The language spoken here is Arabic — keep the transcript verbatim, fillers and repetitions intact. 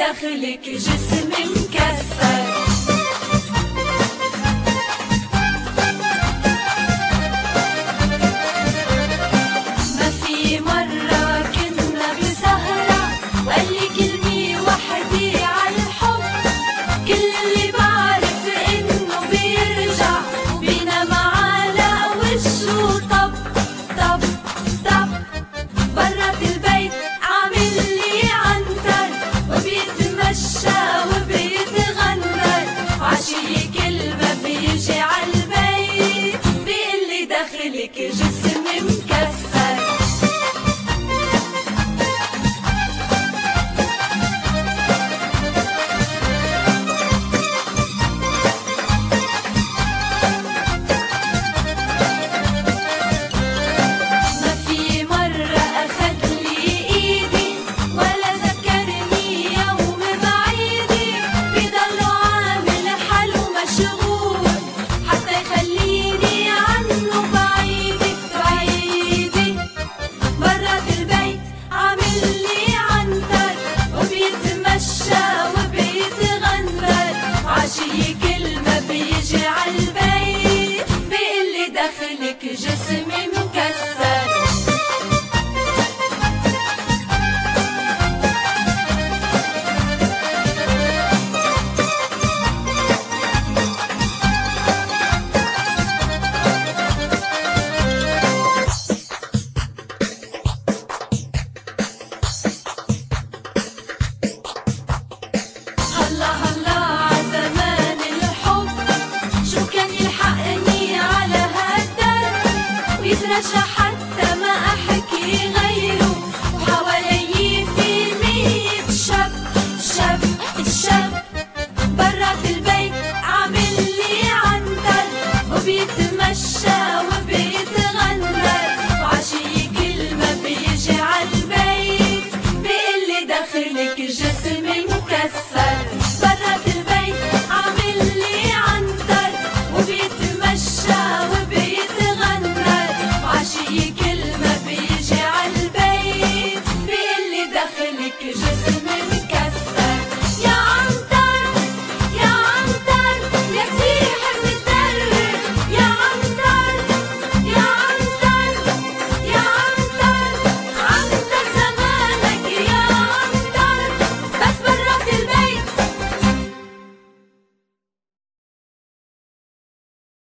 داخلك جسم مكسر. ما في مرة كنا بسهرة وقال لي كلمة وحدة عالحب، كل اللي بعرف إنه بيرجع وبينام على وشه. طب طب طب برات البيت عامل لي عنتر وبيتمشى وبيتغندر، وعشية كلمة بيجي عالبيت بيقلي داخلك جسم مكسر. ما في مرة أخد لي إيدي ولا ذكرني يوم بعيدي، بضله عامل حاله مشغول حتى يخليني عنه بعيدي بعيدي. برات البيت عامل لي عنتر وبيتمشى وبيتغندر، وعشية كلمة بيجي عالبيت بيقلي داخلك جسم مكسر. هلا هلا عزمان الحب، شو كان يلحقني على هالدرب ويترجى حتى ما أحكي غيره، وحوالي في مية شاب شاب شاب. برات البيت عامل لي عنتر وبيتمشى وبيتغندر، وعشية كلمة بيجي عالبيت بيقلي داخلك جسم مكسر.